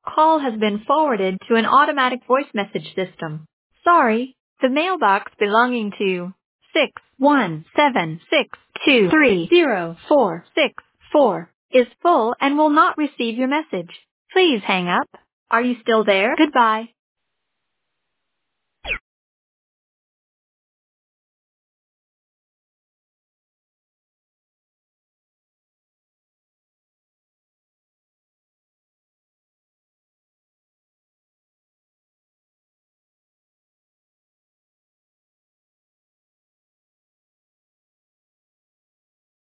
Call has been forwarded to an automatic voice message system. Sorry, the mailbox belonging to 617623046 is full and will not receive your message. Please hang up. Are you still there? Goodbye.